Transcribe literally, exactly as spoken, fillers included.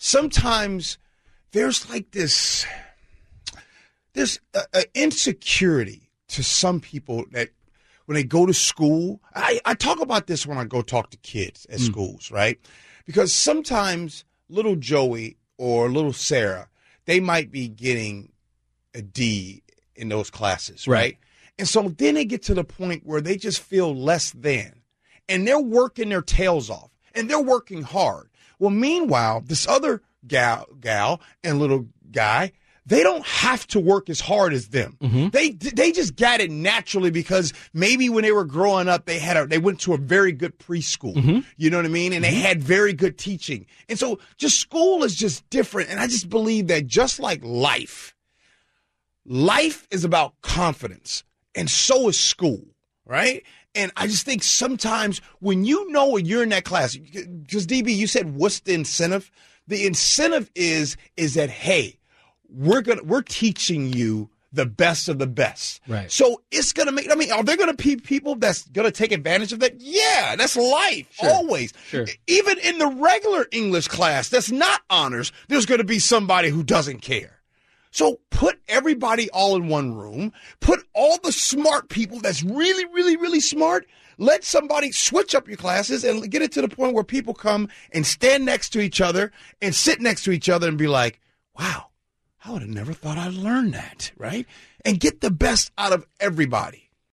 sometimes there's like this, there's a, a insecurity to some people that when they go to school, I, I talk about this when I go talk to kids at mm. schools, right? Because sometimes little Joey or little Sarah, they might be getting a D in those classes, right? right? And so then they get to the point where they just feel less than, and they're working their tails off, and they're working hard. Well, meanwhile, this other gal, gal and little guy, they don't have to work as hard as them. Mm-hmm. They they just got it naturally because maybe when they were growing up, they had a, they went to a very good preschool. Mm-hmm. You know what I mean? And mm-hmm. they had very good teaching. And so just school is just different. And I just believe that just like life, life is about confidence, and so is school, right? And I just think sometimes when you know when you're in that class, because D B, you said, what's the incentive? The incentive is is that, hey, we're gonna we're teaching you the best of the best. Right. So it's gonna make. I mean, are there gonna be people that's gonna take advantage of that? Yeah, that's life. Sure. Always. Sure. Even in the regular English class that's not honors, there's gonna be somebody who doesn't care. So put everybody all in one room. Put all the smart people that's really, really, really smart. Let somebody switch up your classes and get it to the point where people come and stand next to each other and sit next to each other and be like, wow, I would have never thought I'd learn that, right? And get the best out of everybody.